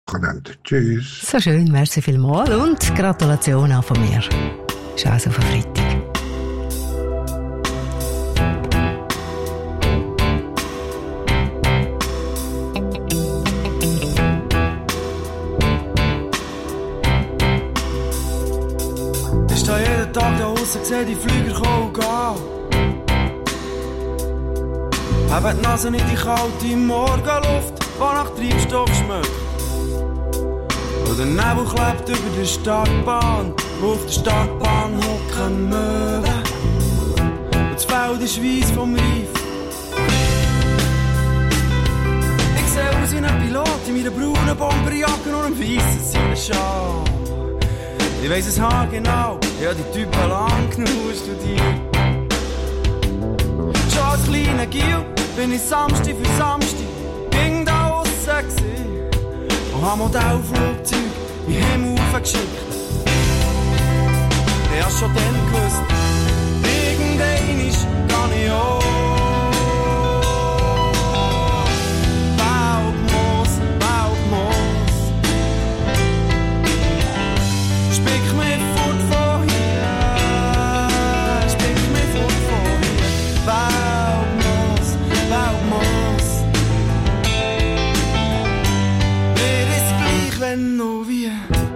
Tschüss. So schön, merci vielmals und Gratulation auch von mir. Ist also von Freitag. Ich stehe jeden Tag da draussen, sehe die Flüger kommen und gehen. Habe die Nase in die kalte Morgenluft, die nach Treibstoff schmeckt. Und der Nebel klebt über der Startbahn, auf der Startbahn hocken Möwen. Und das Feld ist weiss vom Reif. Ich sehe aus wie ein Pilot in meiner braunen Bomberjacke und einem weissen Sonnenschal. Ich weiss es haargenau, ich habe die Typen lang genug studiert. Schon als kleiner Gil bin ich Samstag für Samstag ging da aussen gewesen und hab Modellflugzeug in den Himmel hochgeschickt. Ich hab schon dann gewusst, irgendwann ist gar nicht auch. Waldmoos, spick mich fort von hier, spick mich fort von hier. Waldmoos, mir ist gleich, wenn noch wie.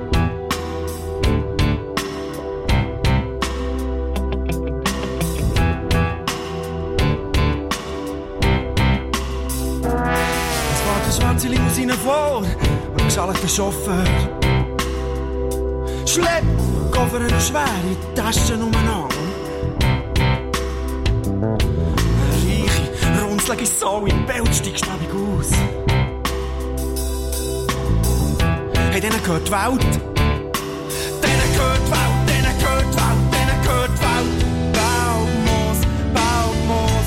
Es fährt eine schwarze Limousine vor und geschallt der Chauffeur. Schlepp, Koffer und schwere Taschen umeinander. Eine reiche, runzlige Sau im Bild steigst du aus. Hey, denen gehört die Welt. Denen gehört die Welt, denen gehört die Welt, denen gehört die Welt. Waldmoos, Waldmoos.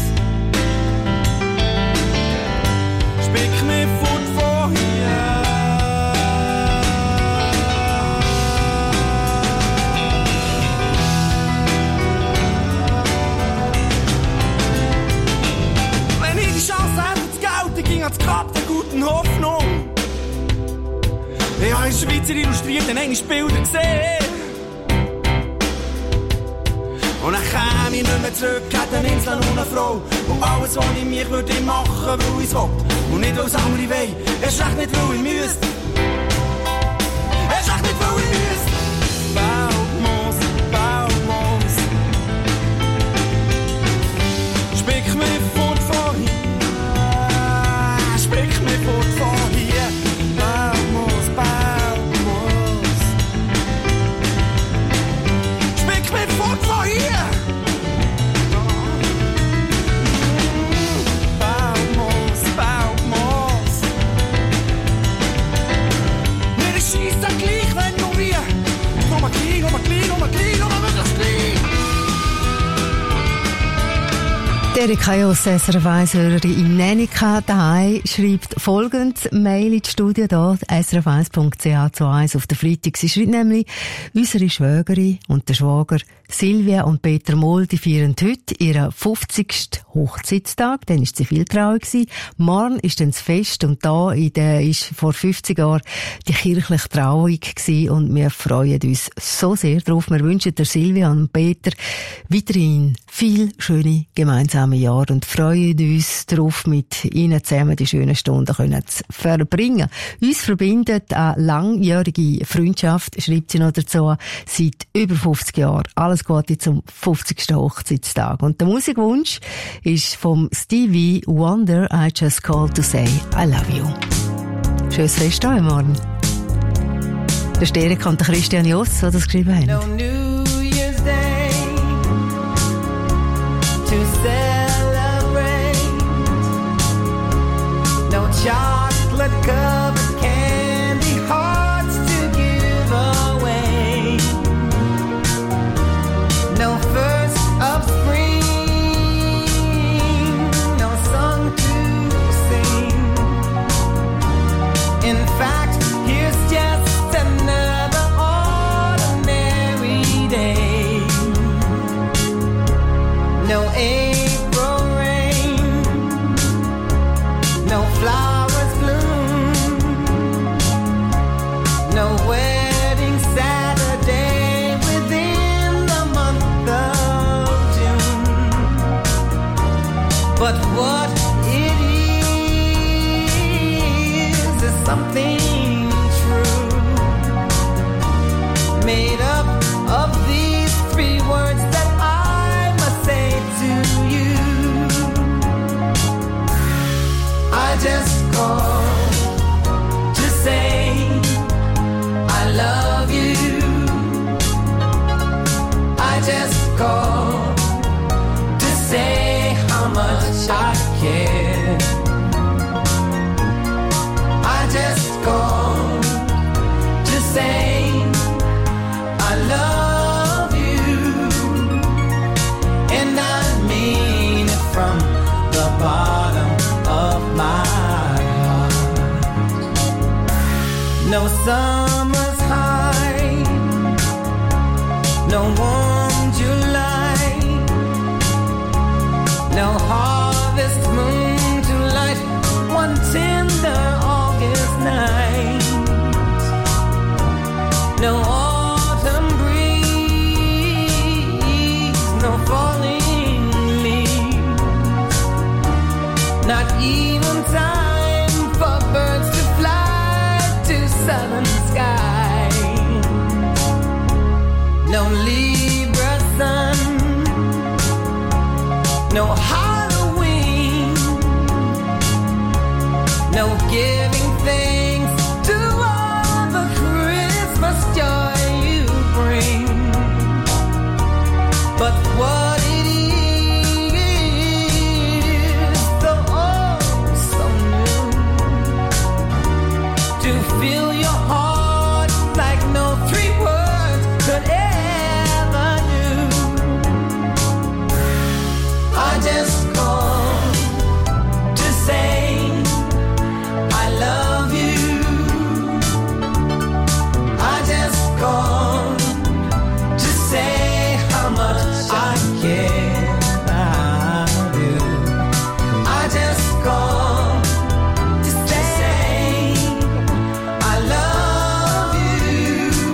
Spick mich fort von hier. Wenn ich die Chance hätte zu gelten, ging ans Grab der guten Hoffnung. Ich habe in Schweizer Illustrierten einige Bilder gesehen. Und dann käme ich nicht mehr zurück, hätte eine Insel und eine Frau. Und alles, was ich mich würde machen, weil ich es will. Und nicht, weil es andere wollen. Erst recht nicht, weil ich müsste. Erst recht nicht, weil ich müsste. Waldmoos, Waldmoos. Spick mich fort von hier. Spick mich fort von hier. Waldmoos, Waldmoos. Spick mich fort von hier. Waldmoos, Waldmoos. Mir ist scheisse gleich, wenn du wie. Noch mal klein, noch mal klein, noch mal klein, noch mal möglichst klein. Erika Jos, SRF 1-Hörerin Nenika daheim, schreibt folgendes Mail ins Studio da, srf1.ch21 auf den Freitag. Sie schreibt nämlich, unsere Schwägerin und der Schwager Silvia und Peter Moll, die feiern heute ihren 50. Hochzeitstag, dann war sie viel traurig gewesen. Morgen ist dann das Fest und da ist vor 50 Jahren die kirchliche Trauung gewesen und wir freuen uns so sehr drauf. Wir wünschen der Silvia und Peter weiterhin viel schöne gemeinsame Jahre und freuen uns darauf, mit ihnen zusammen die schönen Stunden zu verbringen. Uns verbindet eine langjährige Freundschaft, schreibt sie noch dazu, seit über 50 Jahren. Alles Gute zum 50. Hochzeitstag. Und der Musikwunsch ist vom Stevie Wonder, I Just Called to Say I Love You. Schönes Fest heute Morgen. Der Sterek und der Christian Joss, die das geschrieben haben. No New Year's Day to celebrate. No chocolate covered candy hearts to give away. No first of spring, no song to sing. In fact, here's just another ordinary day. No April something true, made up of these 3 words that I must say to you. I just called to say I love you. I just called to say how much I care. I just called to say I love you, and I mean it from the bottom of my heart. No summer's high, no warm July, no harvest moon to light one tender August night, no autumn breeze, no falling leaves, not even time for birds to fly to southern sky, no Libra sun, no Halloween, no giving thanks to all the Christmas joy you bring. But what it is, so oh so new, to fill your heart like no 3 words could ever do. I just called to say I love you. I just called to say how much I care about you. I just called to say I love you,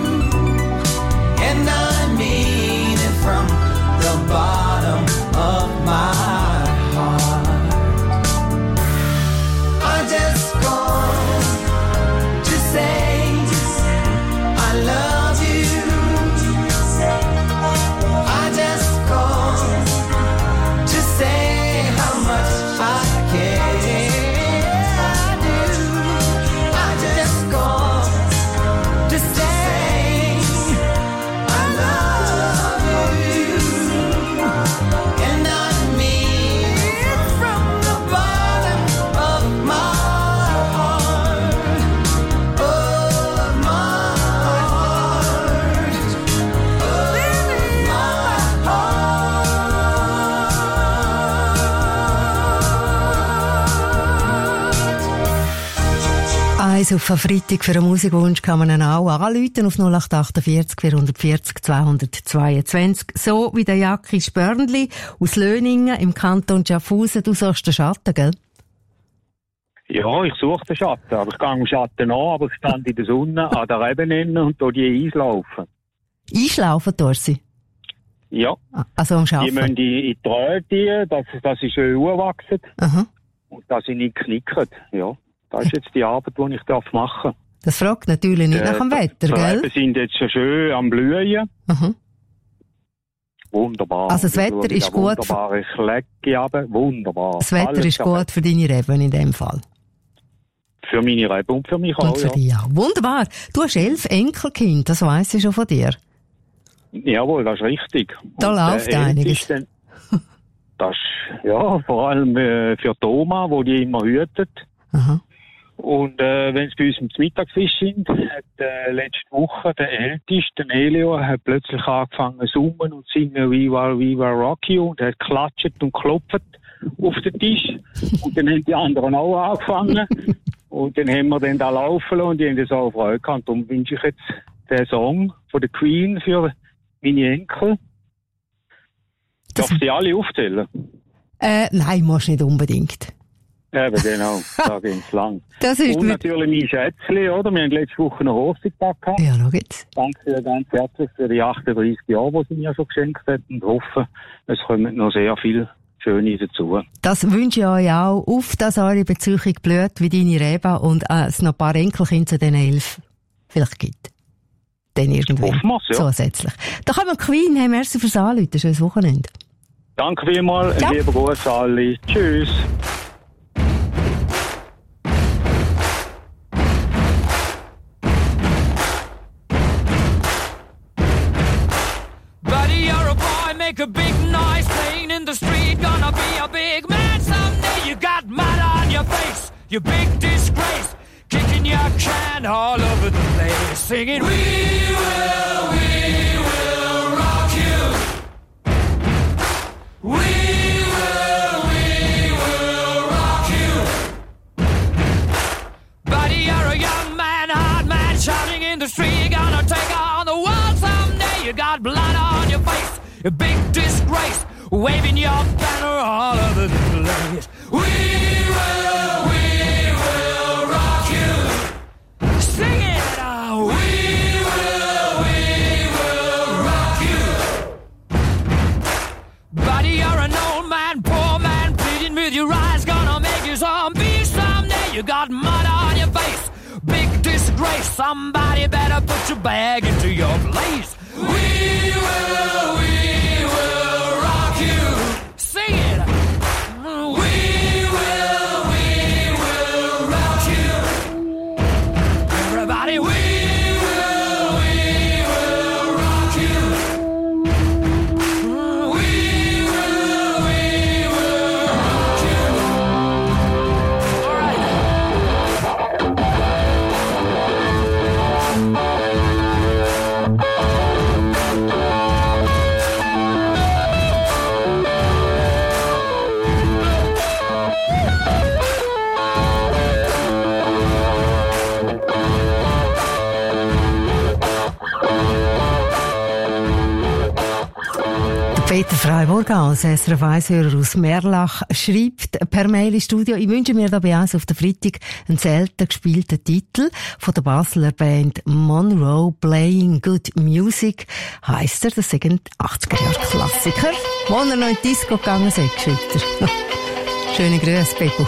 and I mean it from the bottom of my heart. I just called to say I love you. I just called to say how much I care. I do. I just called to say I love you, and I mean it from the bottom of my heart, of my heart, of my heart. Also auf Freitag für einen Musikwunsch kann man ihn auch anrufen auf 0848 440 222. So wie der Jacki Spörnli aus Löningen im Kanton Schaffhausen. Du suchst den Schatten, gell? Ja, ich suche den Schatten, aber ich gehe am Schatten an, aber ich stand in der Sonne an der Ebene und da die einlaufen. Einschlaufen tust sie? Ja. Also am Die Arbeiten? müssen in die Träte, dass sie schön anwachsen Aha. und dass sie nicht knicken. Ja, das ist jetzt die Arbeit, die ich machen darf. Das fragt natürlich nicht nach dem Wetter, Die gell? Reben sind jetzt schon schön am Blühen. Aha. Wunderbar. Also das Wetter ist gut. Wunderbar, ich lege aber wunderbar. Das Wetter Alles ist gut für deine Reben in dem Fall. Für meine Reben und für mich auch, Und für dich auch. Wunderbar. Du hast 11 Enkelkinder, das weiss ich schon von dir. Jawohl, das ist richtig. Da Und läuft einiges. Das ist, ja, vor allem für Thomas, wo die immer hütet. Aha. Und wenn sie bei uns zum Mittagsfisch sind, hat letzte Woche der Älteste, der Elio, hat plötzlich angefangen zu summen und singen Viva Viva Rocky und hat klatscht und klopft auf den Tisch. Und dann haben die anderen auch angefangen. Und dann haben wir den da laufen lassen und die haben das auch Freude gehabt. Darum wünsche ich jetzt den Song von der Queen für meine Enkel. Darf ich die alle aufzählen? Nein, musst nicht unbedingt. Eben, genau. Da geht's lang. Das ist und natürlich mein Schätzchen, oder? Wir haben letzte Woche einen Hochzeitstag gehabt. Ja, schau jetzt. Danke dir ganz herzlich für die 38 Jahre, die sie mir schon geschenkt hat. Und hoffe, es kommen noch sehr viele Schöne dazu. Das wünsche ich euch auch, auf dass eure Beziehung blüht wie deine Reba und es noch ein paar Enkelkinder zu den 11 vielleicht gibt. Dann irgendwann. Ja. Zusätzlich. Da kommen Queen. Hey, merci fürs Anrufen. Schönes Wochenende. Danke vielmals. Ja. Lieber Gruß alle. Tschüss. Buddy, you're a boy, make a big noise, playing in the street, gonna be a big man someday. You got mud on your face, you big disgrace, kicking your can all over the place, singing, we will rock you. We will rock you. Buddy, you're a young man, hard man, shouting in the street, gonna take on the world someday. You got blood on your face, a big disgrace, waving your banner all over the place. We will rock you. Sing it out. We will rock you. Buddy, you're an old man, poor man, pleading with your eyes, gonna make you zombie someday. You got mud on your face, big disgrace. Somebody better put your bag into your place. We will rock you. Sing it. We will rock you. Everybody, we will rock you. We will rock you. All right. Peter Freiburg als SRF 1-Hörer aus Merlach schreibt per Mail ins Studio, ich wünsche mir dabei auf der Freitag einen selten gespielten Titel von der Basler Band Monroe, Playing Good Music, heisst er, das sind 80er-Jahre-Klassiker, wo er noch in die Disco gegangen ist, schreibt er. Schöne Grüße, Bebo.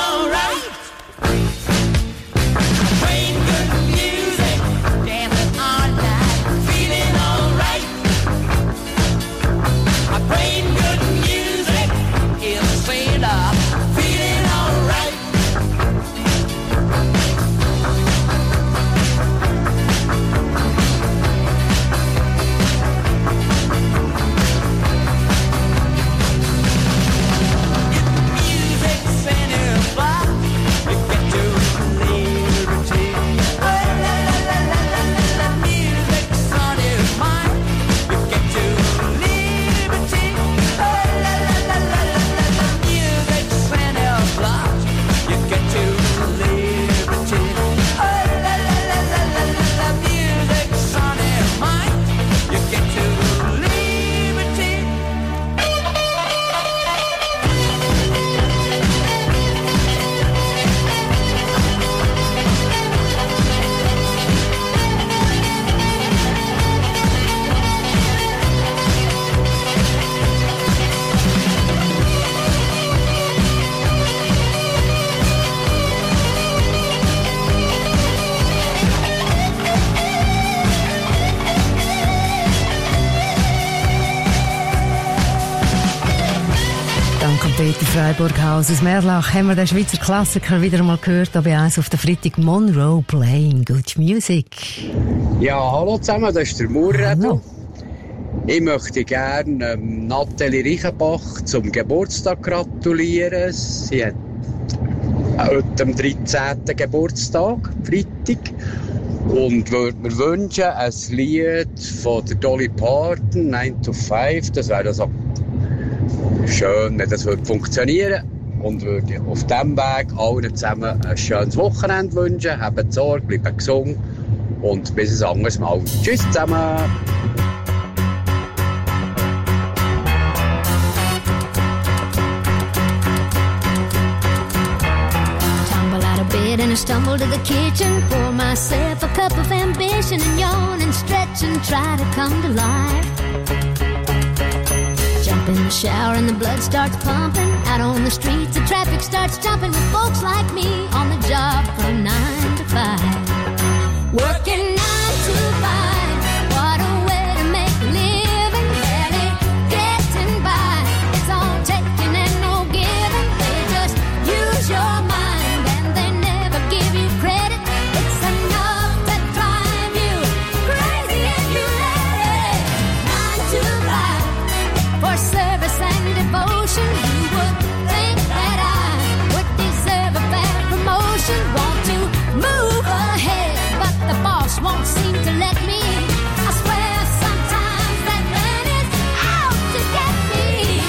Dancing on Peter Freiburghaus aus Merlach haben wir den Schweizer Klassiker wieder einmal gehört, da bei uns auf der Freitag Monroe Playing Good Music. Ja, hallo zusammen, das ist der Murredo. Ich möchte gerne Nathalie Reichenbach zum Geburtstag gratulieren. Sie hat heute am 13. Geburtstag, Freitag. Und würde mir wünschen, ein Lied von der Dolly Parton, 9 to 5, das wäre so schön, wenn das würde funktionieren. Und würde auf diesem Weg allen zusammen ein schönes Wochenende wünschen. Habt Sorge, bleibt gesund und bis ein anderes Mal. Tschüss zusammen! And I stumble to the kitchen, pour myself a cup of ambition and yawn and stretch and try to come to life. Jump in the shower and the blood starts pumping. Out on the streets the traffic starts jumping with folks like me on the job from 9 to 5. Working 9 to 5, what a way to make a living. Barely getting by, it's all taking and no giving. They just use your mind. Want to move ahead, but the boss won't seem to let me. I swear sometimes that man is out to get me.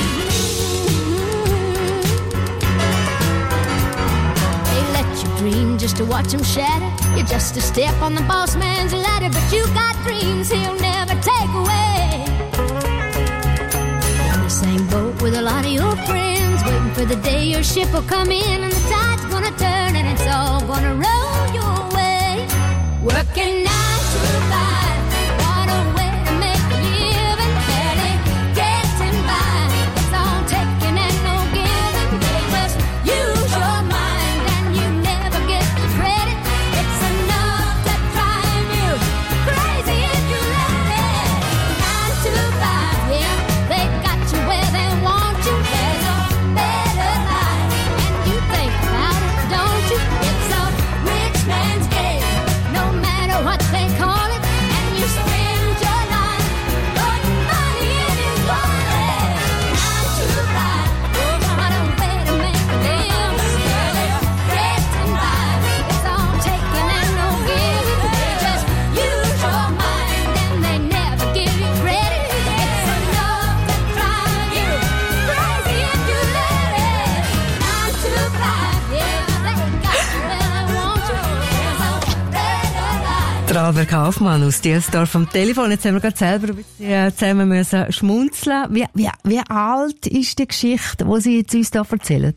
They let you dream just to watch him shatter. You're just a step on the boss man's ladder, but you got dreams he'll never take away. You're in the same boat with a lot of your friends, waiting for the day your ship will come in and the tide's gonna turn and it's all gonna roll your way. Working 9 to 5, what a way to make a living. Barely getting by, it's all taking and no giving. They must use your mind and you never get the credit. It's enough to drive you crazy if you let it. 9 to 5, yeah, they got you where they want you. There's a better life and you think about it, don't you? It's a rich man's game, no matter what they call it. And you spend your life putting money in his wallet. 9 to 5, what a way to make a living. Getting by, it's all taking and no giving. They just use your mind and they never give you credit. It's enough to drive you crazy if you let it. 9 to 5, yeah, they got you where they want you. There's a better life. Der Albert Kaufmann aus Dielsdorf am Telefon. Jetzt haben wir gerade selber ein bisschen zusammen müssen schmunzeln. Wie alt ist die Geschichte, die Sie jetzt uns da erzählen?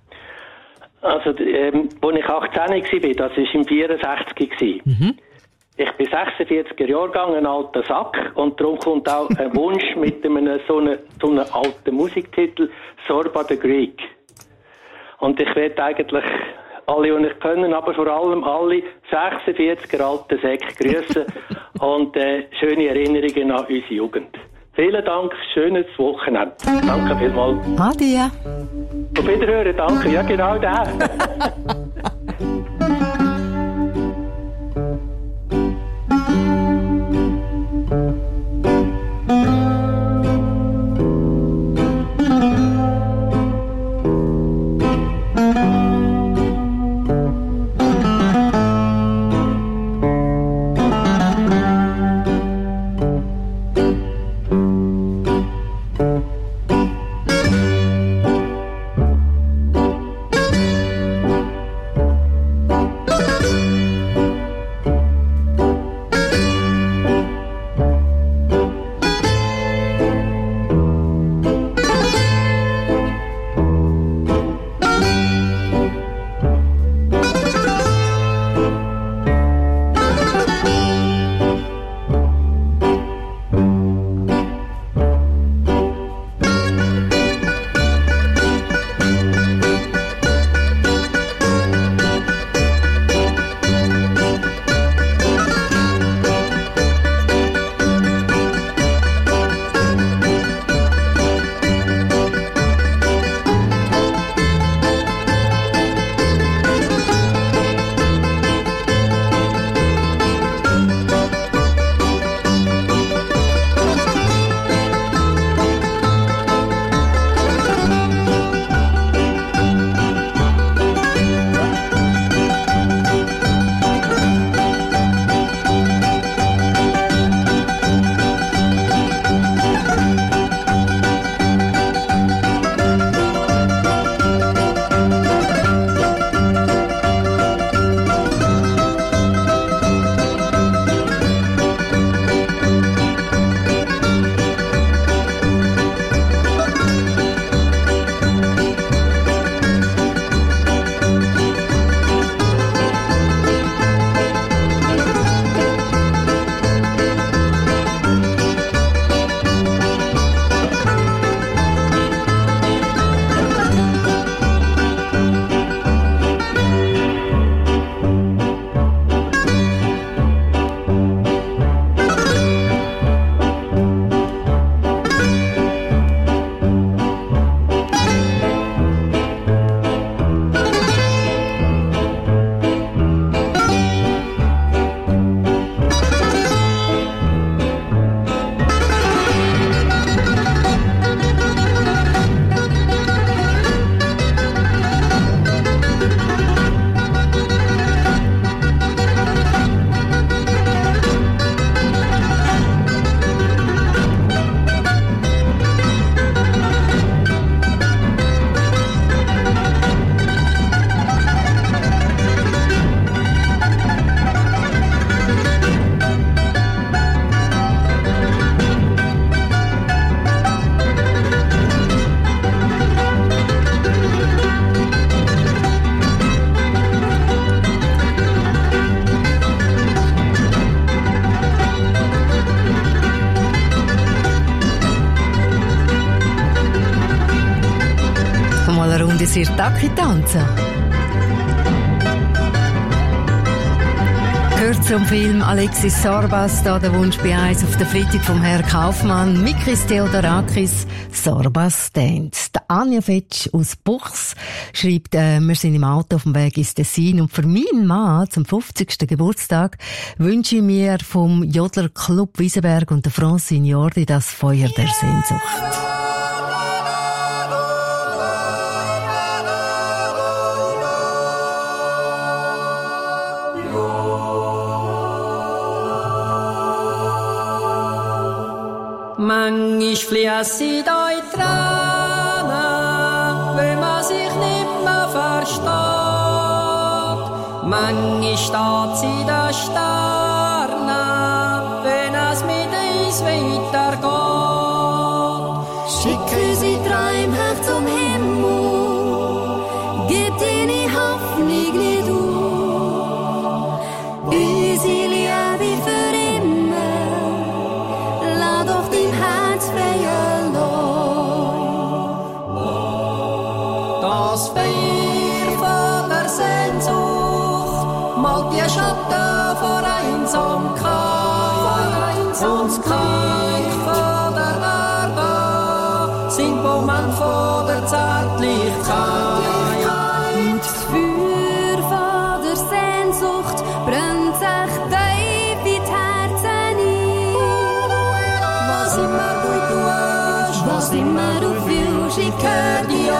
Also, als ich 18 war, das war im 64. Ich bin 46er Jahrgang, ein alter Sack, und darum kommt auch ein Wunsch mit so einem alten Musiktitel, Sorba the Greek. Und ich werde eigentlich alle, die ich können, aber vor allem alle 46er alten Säcke grüßen und schöne Erinnerungen an unsere Jugend. Vielen Dank, schönes Wochenende. Danke vielmals. Adi. Auf Wiederhören, danke. Ja, genau das. mal eine Runde Sirtaki tanzen. Gehört zum Film Alexis Sorbas, da der Wunsch bei uns auf der Freitag vom Herrn Kaufmann, Mikis Theodorakis, Sorbas Dance. Der Anja Fetsch aus Buchs schreibt, wir sind im Auto auf dem Weg ins Tessin und für meinen Mann zum 50. Geburtstag wünsche ich mir vom Jodler Club Wiesenberg und der Francine Jordi das Feuer der Sehnsucht. Manchmal fließen die Tränen, wenn man sich nicht mehr versteht. Manchmal steht sie da Sterne, wenn es mit uns weitergeht. Schicke sie Träume zum Himmel, gib deine Hoffnung nicht auf. Unsere Liebe für immer, lass doch dein Herz freien Lauf. Das Feuer von der Sehnsucht malt die Schatten vor Einsamkeit. Und das Klang von der Erde singt Moment von der Zärtlichkeit. Und das Feuer von der Sehnsucht brennt sich tief in die Herzen ein. Was immer du tust, Was immer du fühlst, ich hör dir.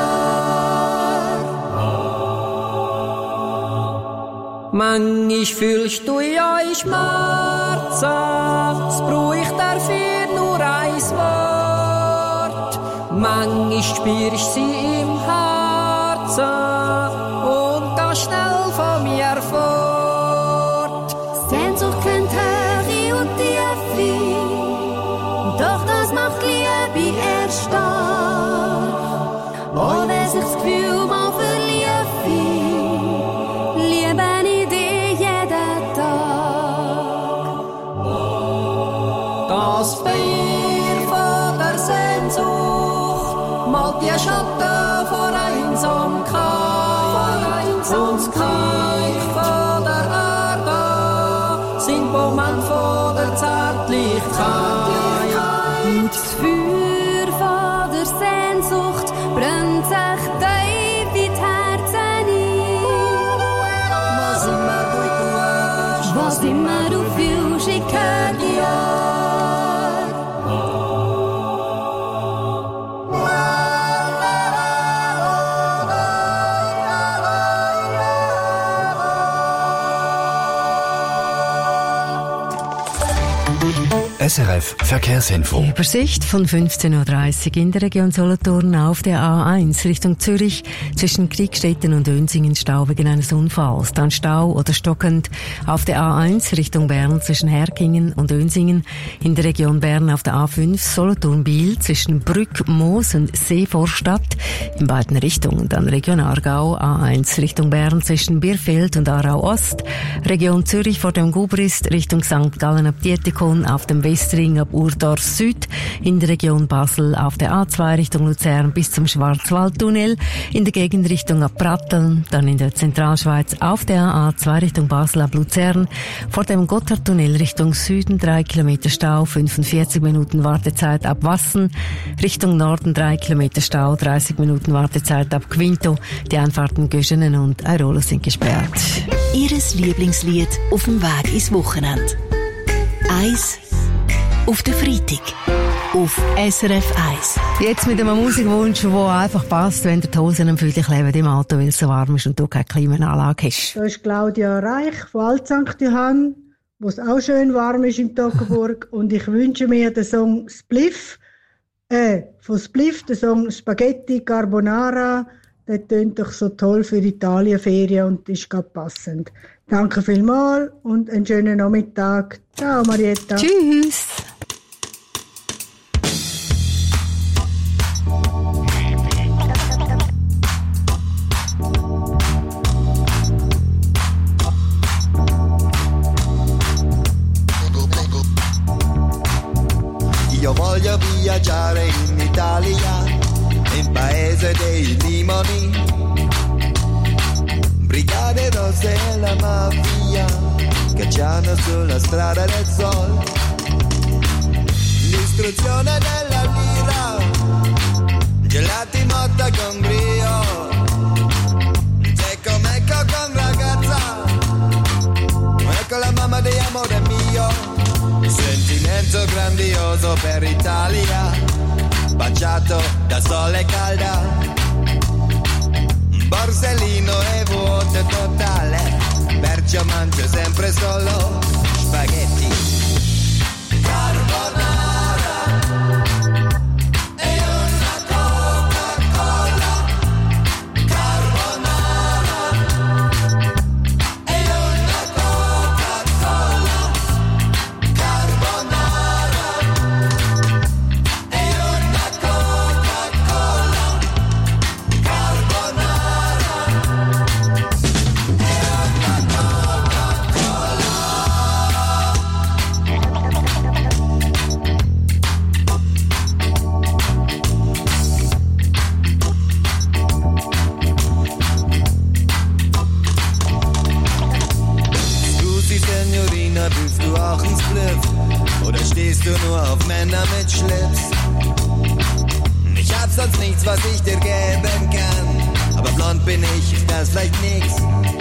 manchmal fühlst du ja Schmerzen, es braucht dafür nur ein Wort. Manchmal spürst sie im Herzen und gehst schnell von mir fort. Sehnsucht kennt Höhe und Tiefe, doch das macht Liebe erst stark. Oh, wenn sich das Gefühl mal verliebe, liebe ich dich jeden Tag. Das Feuer von der Sehnsucht malt die Schatten vor Einsamkeit. Und das Klang von der Erde singt Moment von der Zärtlichkeit. Und das Feuer von der Sehnsucht brennt sich tief in die Herzen ein. Was immer du tust, Was immer du fühlst, ich hör dir. SRF Verkehrsinfo. Übersicht von 15.30 Uhr in der Region Solothurn auf der A1 Richtung Zürich zwischen Kriegstetten und Önsingen Stau wegen eines Unfalls. Dann Stau oder stockend auf der A1 Richtung Bern zwischen Herkingen und Önsingen. In der Region Bern auf der A5 Solothurn-Biel zwischen Brück, Moos und Seevorstadt in beiden Richtungen. Dann Region Aargau A1 Richtung Bern zwischen Bierfeld und Aarau Ost. Region Zürich vor dem Gubrist Richtung St. Gallen ab Dietikon auf dem Westring ab Urdorf Süd, in der Region Basel auf der A2 Richtung Luzern bis zum Schwarzwaldtunnel, in der Gegenrichtung ab Pratteln, dann in der Zentralschweiz auf der A2 Richtung Basel ab Luzern, vor dem Gotthardtunnel Richtung Süden 3 Kilometer Stau, 45 Minuten Wartezeit ab Wassen, Richtung Norden 3 Kilometer Stau, 30 Minuten Wartezeit ab Quinto, die Einfahrten Göschenen und Airolo sind gesperrt. Ihres Lieblingslied auf dem Weg ins Wochenende. Eis auf der Freitag. Auf SRF 1. Jetzt mit einem Musikwunsch, der einfach passt, wenn der die Hosen für dich leben im Auto, weil es so warm ist und du keine Klimaanlage hast. Da ist Claudia Reich von Alt St. Johann, wo es auch schön warm ist in Toggenburg. Und ich wünsche mir den Song Spliff, von Spliff, den Song Spaghetti Carbonara. Der tönt doch so toll für Italienferien und ist gerade passend. Danke vielmals und einen schönen Nachmittag. Ciao, Marietta. Tschüss. Io voglio viaggiare in Italia, in paese dei Rimini, brigate rosse e la mafia cacciano sulla strada del sol, l'istruzione della lira, gelati motta con brio, secco mecco con ragazza, ecco la mamma di amore mio, sentimento grandioso per Italia, baciato da sole calda, Borsellino e vuoto totale, perciò mangio sempre solo spaghetti carbonara e una Coca-Cola, carbonara e una Coca-Cola, carbonara e una Coca-Cola, carbonara. Signorina, willst du auch ins Spliff? Oder stehst du nur auf Männer mit Schlips? Ich hab sonst nichts, was ich dir geben kann, aber blond bin ich, ist das vielleicht nix.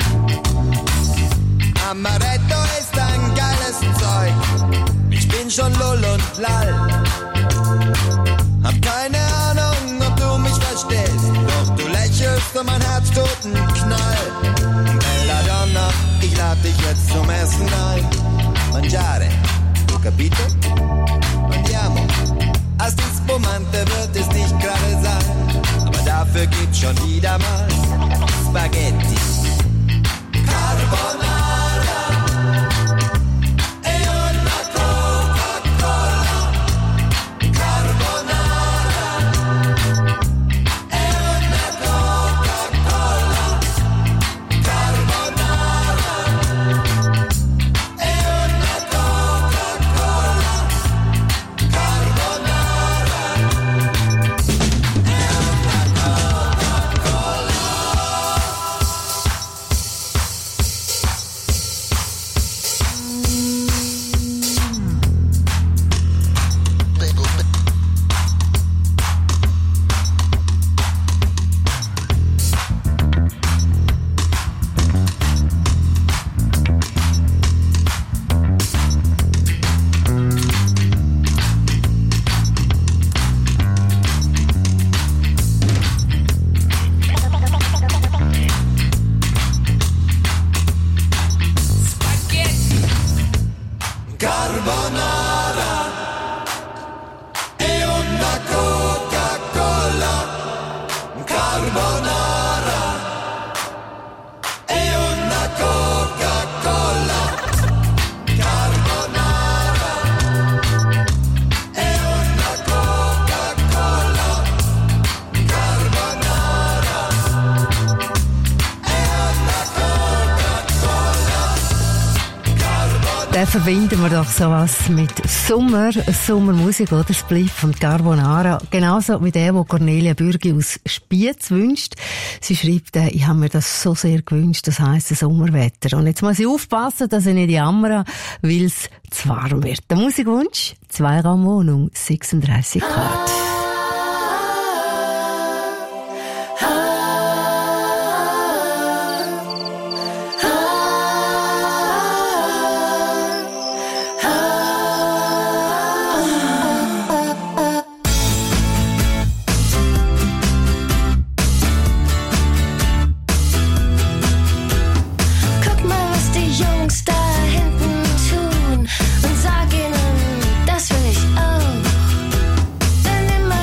Amaretto ist ein geiles Zeug, ich bin schon lull und lall. Hab keine Ahnung, ob du mich verstehst, doch du lächelst und mein Herz tut einen Knall. Belladonna, ich lade dich jetzt zum Essen ein. Mangiare, capito? Andiamo. Als die Spumante wird es nicht gerade sein, aber dafür gibt's schon wieder mal Spaghetti Carbonara e una Coca-Cola, carbonara e una Coca-Cola, carbonara e una Coca-Cola, carbonara e una Coca-Cola. Carbonara e una Coca-Cola, carbonara e una Coca-Cola, carbonara e una Coca-Cola, carbonara e una Coca-Cola, carbonara. Da verbinden wir doch sowas mit Sommer, Sommermusik, oder? Spliff und Carbonara. Genauso wie der Cornelia Bürgi aus Spiez wünscht. Sie schreibt, ich habe mir das so sehr gewünscht, das heisst Sommerwetter. Und jetzt muss ich aufpassen, dass ich nicht jammere, weil es zu warm wird. Der Musikwunsch, 2-Raumwohnung, 36 Grad. Guck mal, was die Jungs da hinten tun und sag ihnen, das will ich auch. Denn immer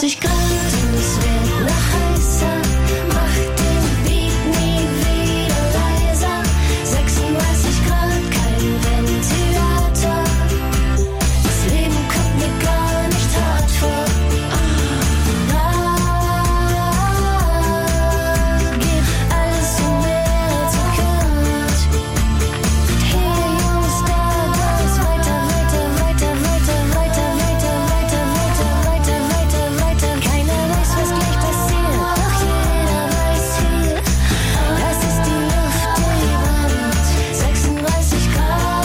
36 Grad und es wird noch heißer. Mach den Beat nie wieder leiser. 36 Grad, kein Ventilator. Das Leben kommt mir gar nicht hart vor. Gib alles und mehr als ihr könnt. Hier Jungs, da, das weiter, weiter, weiter, weiter, weiter, weiter, weiter, weiter, weiter, weiter, weiter. Keiner weiß, was gleich passiert, doch jeder weiß hier, das ist die Luft, die brennt. 36 Grad.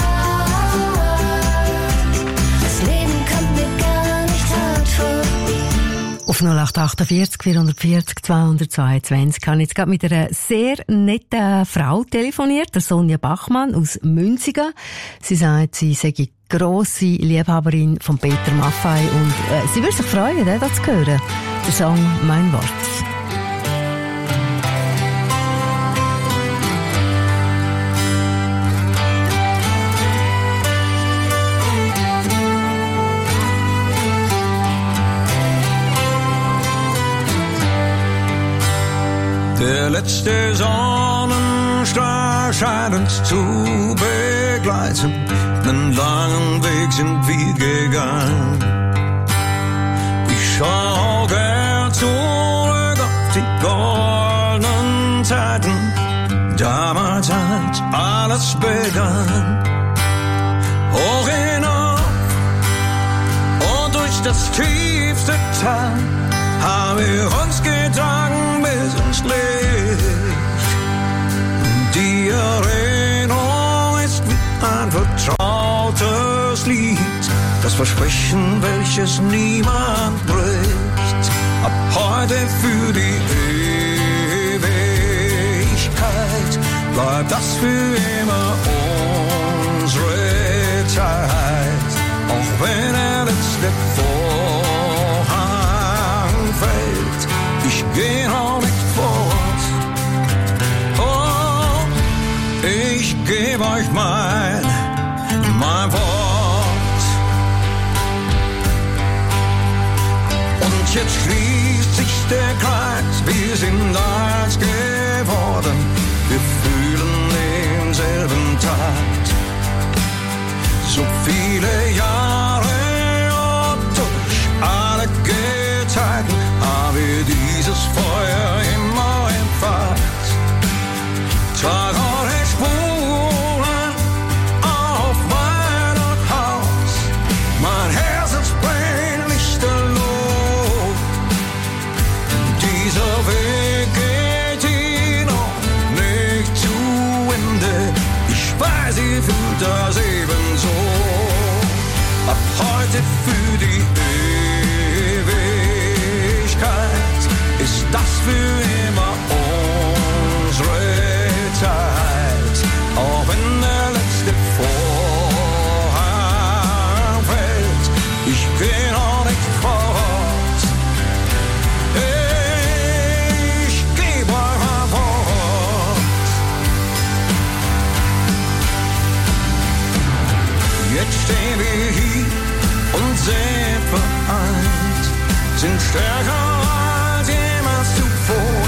Das Leben kommt mir gar nicht hart vor. Auf 0848 440 222 habe ich jetzt gerade mit einer sehr netten Frau telefoniert, der Sonja Bachmann aus Münzigen. Sie sagt, sie sei grosse Liebhaberin von Peter Maffay und sie würde sich freuen, das zu hören. Der Song «Mein Wort». Der letzte Sonnenstrahl scheint uns zu begleiten. Den langen Weg sind wir gegangen. Ich schau gern zurück auf die goldenen Zeiten. Damals als alles begann. Hoch hinauf und durch das tiefste Tal haben wir uns getragen bis ins Licht. Die Erinnerung ist wie ein vertrautes Lied, das Versprechen, welches niemand bricht. Ab heute für die Ewigkeit bleibt das für immer unsere Zeit. Auch wenn der letzte Vorhang fällt, ich geh noch nicht fort. Oh, ich geb euch mein Wort. Und jetzt schließt sich der Kreis, wir sind eins geworden, wir fühlen denselben Takt. So viele Jahre und durch alle Gezeiten haben wir dieses Feuer immer entfacht. Trag eure Spuren auf mein Haus, mein Herz brennt lichterloh. Dieser Weg geht hier noch nicht zu Ende. Ich weiß, ihr fühlt das ebenso. Ab heute für die Ewigkeit ist das für immer unsere Zeit. Auch wenn der letzte Vorhang fällt, ich geh noch nicht fort. Ich geb euch ein Wort. Jetzt stehen wir hier und sind vereint, sind stärker als jemals zuvor.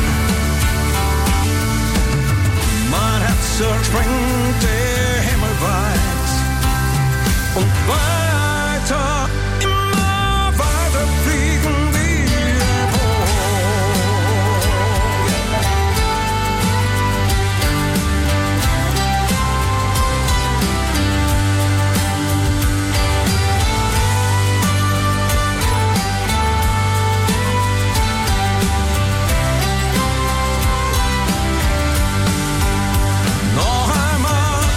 Mein Herz zerspringt der Himmel weit und weiter, immer weiter fliegen wir noch einmal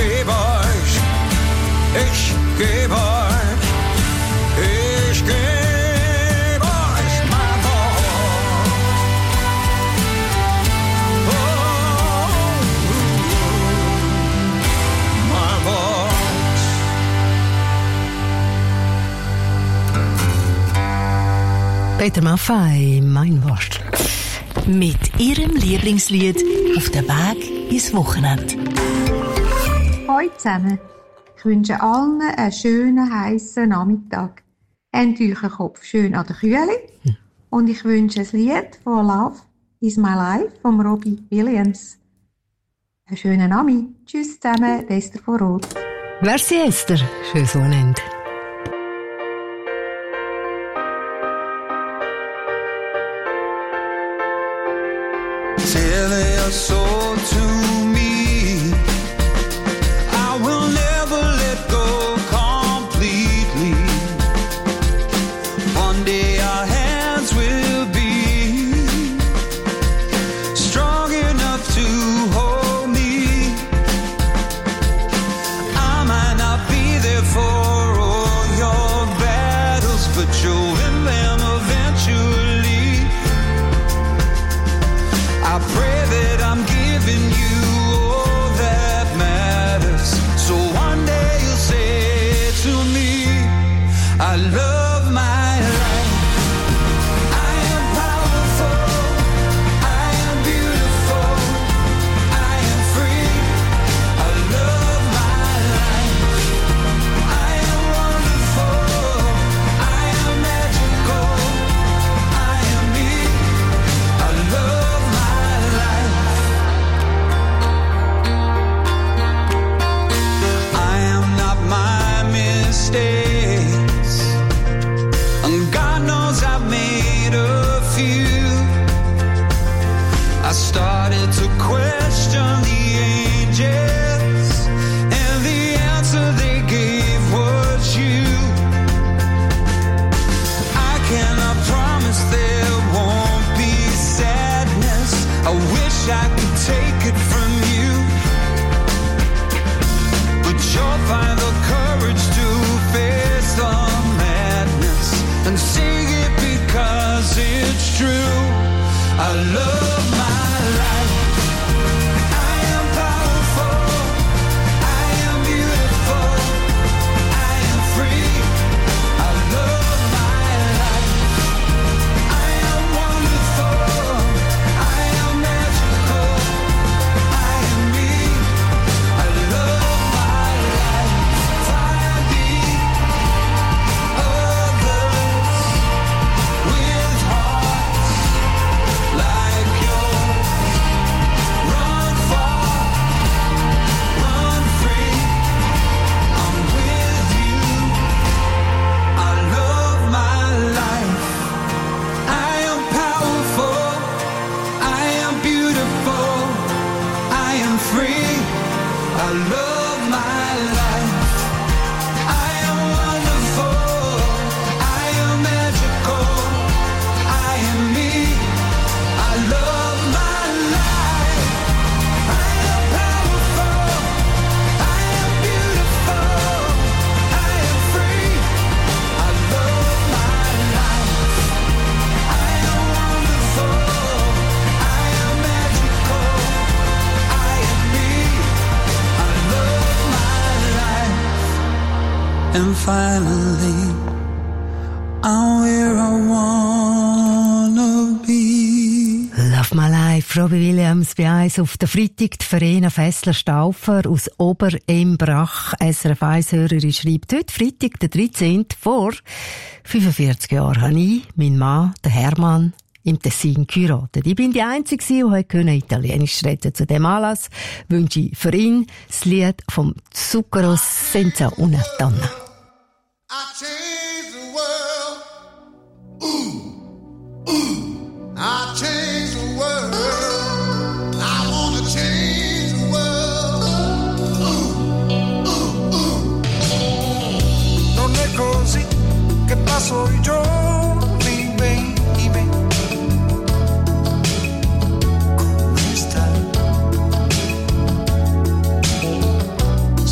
geb euch, ich geb euch, ich geb euch mein Wort. Mein Wort. Peter Maffay, mein Wort. Mit ihrem Lieblingslied auf den Weg ins Wochenende. Hallo zusammen. Ich wünsche allen einen schönen, heissen Nachmittag. Habt euren Kopf schön an der Kühle. Und ich wünsche ein Lied von Love is my life von Robbie Williams. Einen schönen Nami. Tschüss zusammen, Esther von Roth. Merci Esther, schönes Wochenende. Tell your soul to me. I will never let go completely. One day our hands will be strong enough to hold me. I might not be there for all your battles, but you'll win them eventually. I pray that I'm giving you all that matters. So one day you'll say to me, I love my life. I am powerful. I am beautiful. I am free. I love my life. I am wonderful. I am magical. I am me. I love my life. I am not my mistakes, and God knows I've made a few. I started to question the angels, and the answer they gave was you. I cannot promise there won't be sadness. I wish I could take it from you, but you'll find the courage to face the madness and sing it because it's true. I love my life. I am powerful. I am beautiful. I am free. I love my life. I am wonderful. I am magical. I am me. I love my life. Fire deep. Others with hearts like yours. Run far. Run free. I'm with you. I love my life. I am powerful. I am beautiful. I am free. I love my life. I am wonderful. I am magical. I am me. I love my life. I am powerful. I am beautiful. I am free. I love my life. I am wonderful. I am magical. I am me. I love my life. And finally, I'm where I wanna be. Love My Life, Robbie Williams bei uns auf der Freitag. Die Verena Fessler-Stauffer aus Ober-Embrach, SRF 1-Hörerin, schreibt heute Freitag, der 13. vor 45 Jahren, habe ich, mein Mann, der Hermann, im Tessin geheiratet. Ich bin die Einzige, die heute Italienisch reden. Zu dem Anlass wünsche ich für ihn das Lied vom Zucchero senza una donna. I changed the world. Ooh, ooh. I changed the world. I wanna change the world. Ooh, ooh, ooh. Non è così che passo i giorni, baby. Come stai?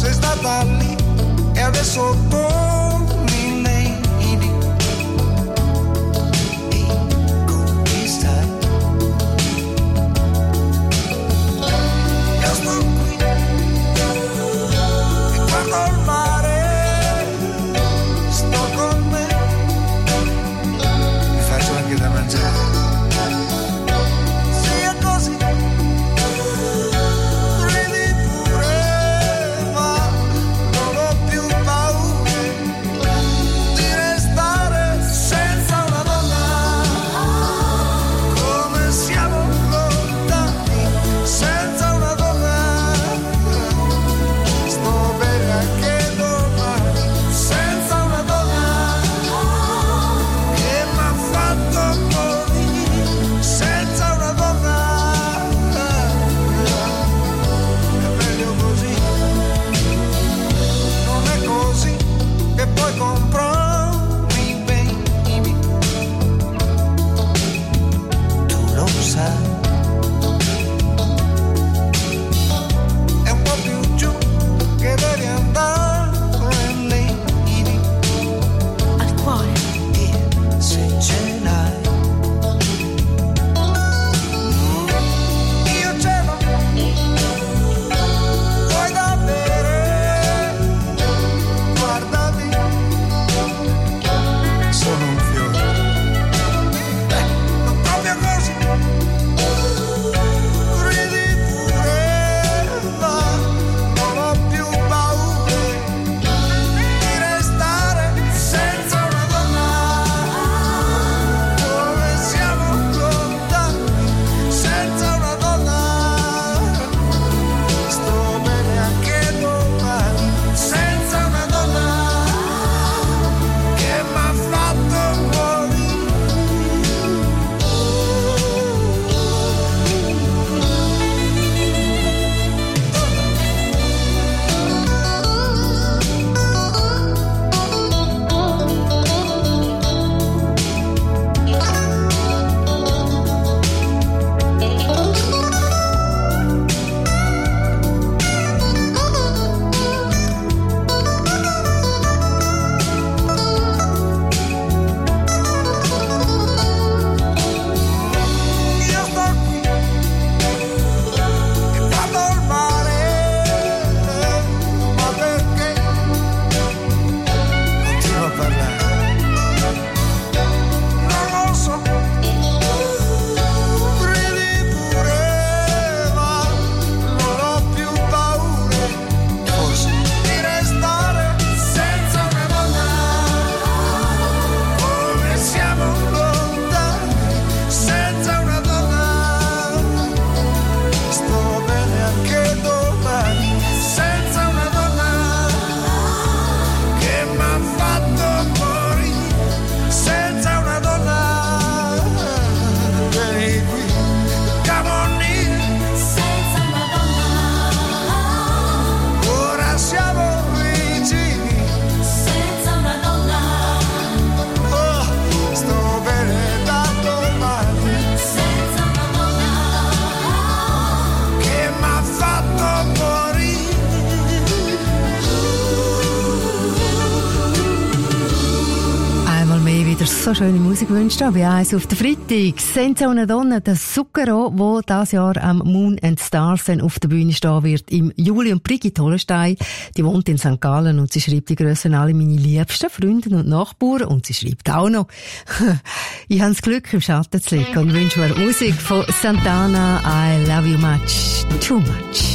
so schöne Musikwünsche bei «Eis auf der Freitag». Senza una donna, das Zucchero, wo dieses Jahr am Moon and Stars auf der Bühne stehen wird im Juli. Und Brigitte Hollenstein, die wohnt in St. Gallen und sie schreibt, die grössen alle meine liebsten Freunde und Nachbarn. Und sie schreibt auch noch, ich habe das Glück, im Schatten zu liegen und wünsche mir Musik von Santana, I love you much, too much.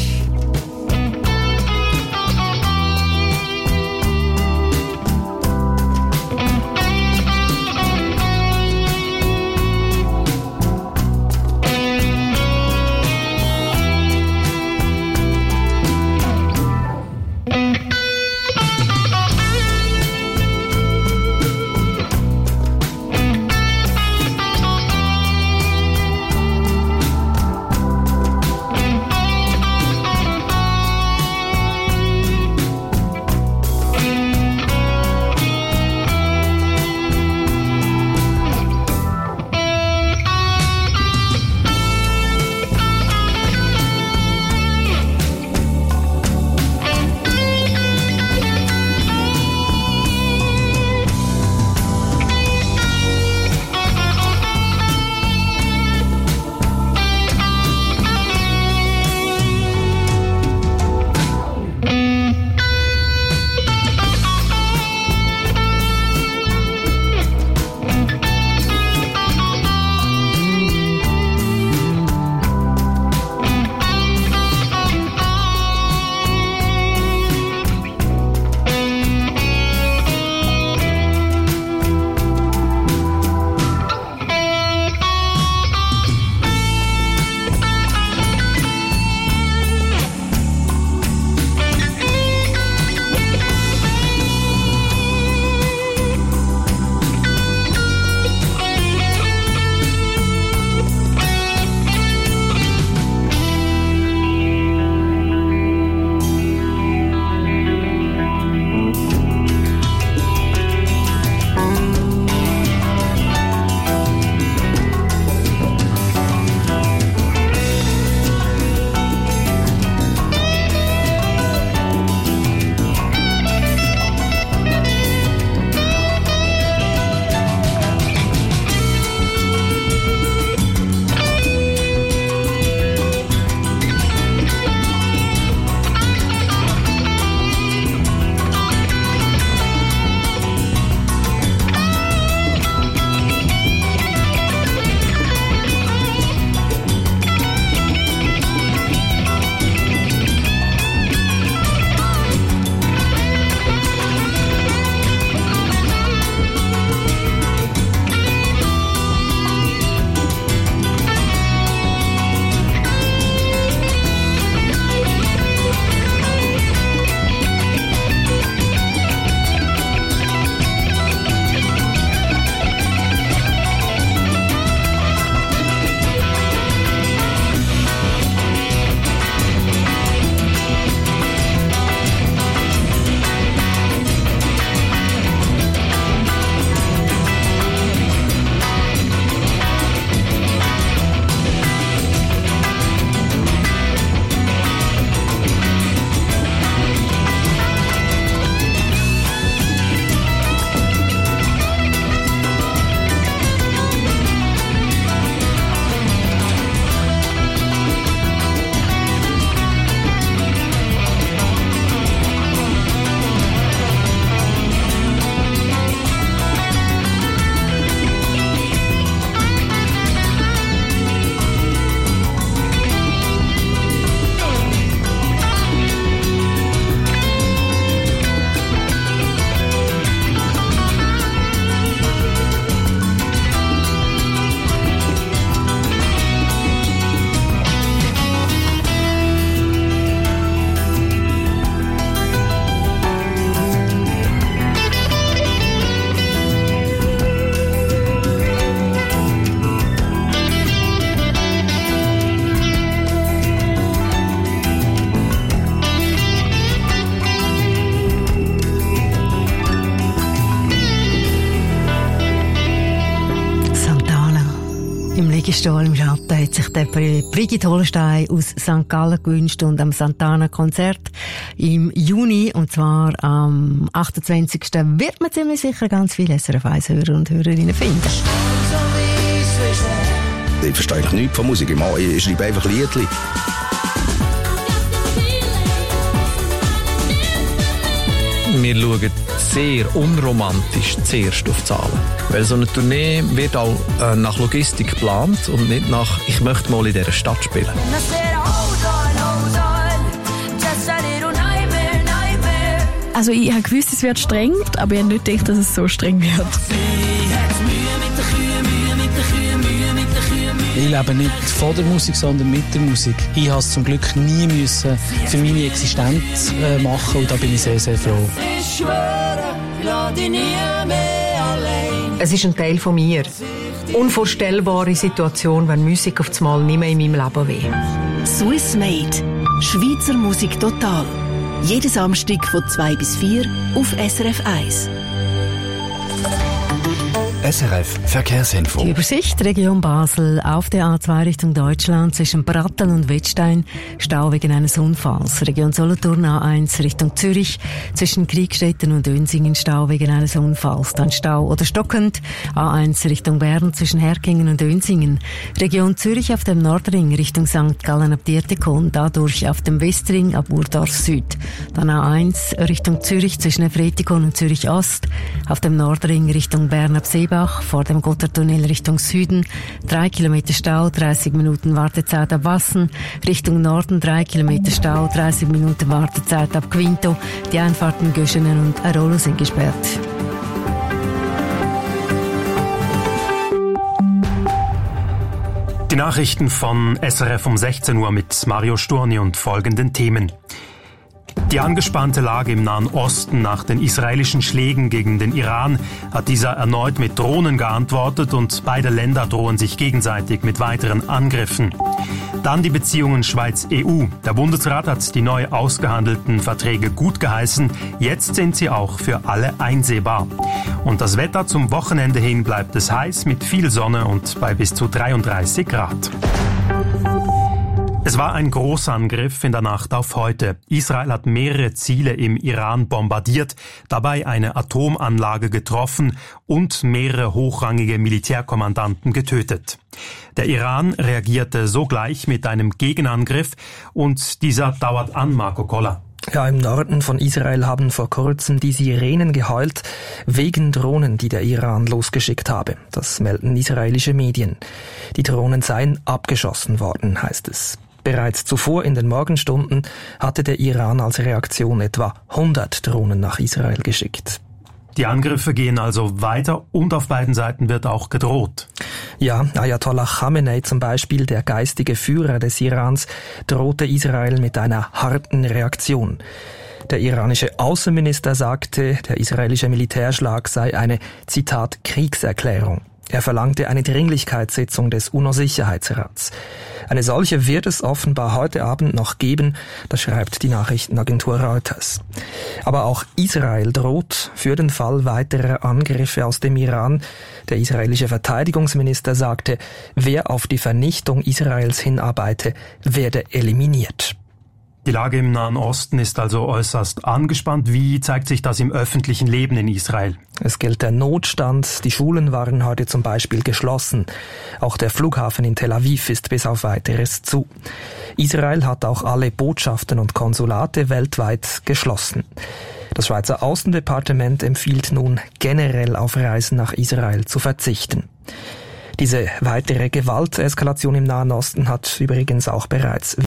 Liegestall im Schatten hat sich der Brigitte Holstein aus St. Gallen gewünscht und am Santana-Konzert im Juni, und zwar am 28. wird man ziemlich sicher ganz viele SRF 1-Hörer und Hörerinnen finden. Ich verstehe eigentlich nichts von Musik. Ich schreibe einfach Liedli. Wir schauen sehr unromantisch zuerst auf Zahlen. Weil so eine Tournee wird auch nach Logistik geplant und nicht nach «Ich möchte mal in dieser Stadt spielen». Also ich habe gewusst, es wird streng, aber ich habe nicht gedacht, dass es so streng wird. Ich lebe nicht von der Musik, sondern mit der Musik. Ich musste es zum Glück nie müssen für meine Existenz machen und da bin ich sehr, sehr froh. Ich schwöre, ich lasse dich nie mehr allein. Es ist ein Teil von mir. Unvorstellbare Situation, wenn Musik auf einmal nicht mehr in meinem Leben wäre. Swiss Made. Schweizer Musik total. Jeden Samstag von 2 bis 4 auf SRF 1. SRF Verkehrsinfo. Die Übersicht Region Basel auf der A2 Richtung Deutschland zwischen Brattel und Wettstein Stau wegen eines Unfalls. Region Solothurn A1 Richtung Zürich zwischen Kriegstetten und Önsingen Stau wegen eines Unfalls. Dann Stau oder stockend A1 Richtung Bern zwischen Herkingen und Önsingen. Region Zürich auf dem Nordring Richtung St. Gallen ab Dietikon, dadurch auf dem Westring ab Urdorf Süd. Dann A1 Richtung Zürich zwischen Fretikon und Zürich Ost. Auf dem Nordring Richtung Bern ab Seebach vor dem Gotthardtunnel Richtung Süden 3 Kilometer Stau, 30 Minuten Wartezeit ab Wassen. Richtung Norden 3 Kilometer Stau, 30 Minuten Wartezeit ab Quinto. Die Einfahrten Göschenen und Arolo sind gesperrt. Die Nachrichten von SRF um 16 Uhr mit Mario Sturni und folgenden Themen. Die angespannte Lage im Nahen Osten nach den israelischen Schlägen gegen den Iran hat dieser erneut mit Drohnen geantwortet und beide Länder drohen sich gegenseitig mit weiteren Angriffen. Dann die Beziehungen Schweiz-EU. Der Bundesrat hat die neu ausgehandelten Verträge gut geheißen. Jetzt sind sie auch für alle einsehbar. Und das Wetter zum Wochenende hin bleibt es heiß mit viel Sonne und bei bis zu 33 Grad. Es war ein Großangriff in der Nacht auf heute. Israel hat mehrere Ziele im Iran bombardiert, dabei eine Atomanlage getroffen und mehrere hochrangige Militärkommandanten getötet. Der Iran reagierte sogleich mit einem Gegenangriff und dieser dauert an, Marco Koller. Ja, im Norden von Israel haben vor kurzem die Sirenen geheult wegen Drohnen, die der Iran losgeschickt habe. Das melden israelische Medien. Die Drohnen seien abgeschossen worden, heißt es. Bereits zuvor in den Morgenstunden hatte der Iran als Reaktion etwa 100 Drohnen nach Israel geschickt. Die Angriffe gehen also weiter und auf beiden Seiten wird auch gedroht. Ja, Ayatollah Khamenei zum Beispiel, der geistige Führer des Irans, drohte Israel mit einer harten Reaktion. Der iranische Außenminister sagte, der israelische Militärschlag sei eine, Zitat, Kriegserklärung. Er verlangte eine Dringlichkeitssitzung des UNO-Sicherheitsrats. Eine solche wird es offenbar heute Abend noch geben, das schreibt die Nachrichtenagentur Reuters. Aber auch Israel droht für den Fall weiterer Angriffe aus dem Iran. Der israelische Verteidigungsminister sagte, wer auf die Vernichtung Israels hinarbeite, werde eliminiert. Die Lage im Nahen Osten ist also äußerst angespannt. Wie zeigt sich das im öffentlichen Leben in Israel? Es gilt der Notstand. Die Schulen waren heute zum Beispiel geschlossen. Auch der Flughafen in Tel Aviv ist bis auf Weiteres zu. Israel hat auch alle Botschaften und Konsulate weltweit geschlossen. Das Schweizer Außendepartement empfiehlt nun, generell auf Reisen nach Israel zu verzichten. Diese weitere Gewalteskalation im Nahen Osten hat übrigens auch bereits